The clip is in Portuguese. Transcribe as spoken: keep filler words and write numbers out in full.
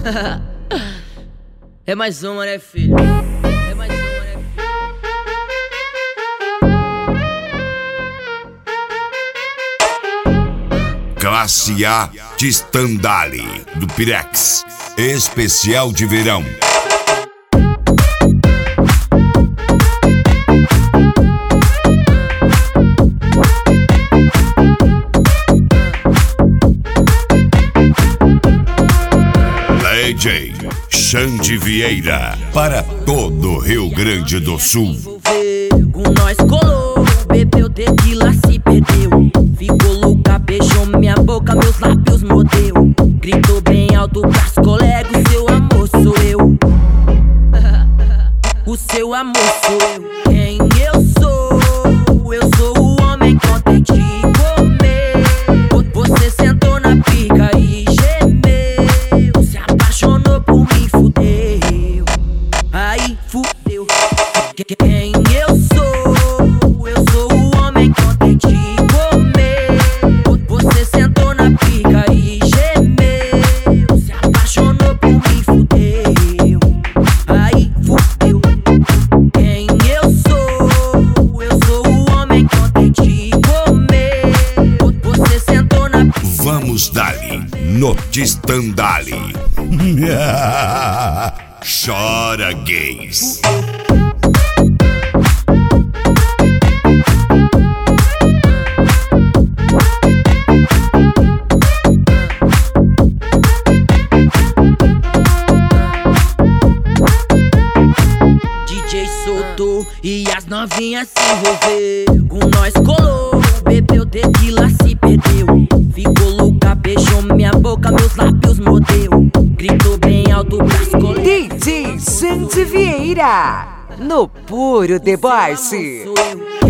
É mais uma, né, filho? É mais uma, né, filho? Classe A de Stendhal, do Pirex. Especial de verão. D J Xande Vieira, para todo o Rio Grande do Sul. Com nós colou, bebeu tequila, se perdeu. Ficou louca, beijou minha boca, meus lábios mordeu. Gritou bem alto pras colegas, o seu amor sou eu. O seu amor sou eu. Quem eu sou? Eu sou o homem que ontem te comer. Você sentou na pica e gemeu. Se apaixonou por mim, fudeu. Aí fudeu. Quem eu sou? Eu sou o homem que ontem te comer. Você sentou na pica e gemeu. Se apaixonou por mim, fudeu. Aí fudeu. Quem eu sou? Eu sou o homem que ontem te comer. Você sentou na pica. Vamos dali, no Stendhal. Chora, gays. D J soltou e as novinhas se envolveu. Com nós colou, bebeu tequila, se perdeu. Ficou louca, beijou minha boca, meus lábios mordeu. Gritou bem alto pras colegas. D J Xande Vieira, no puro deboche. Sou eu.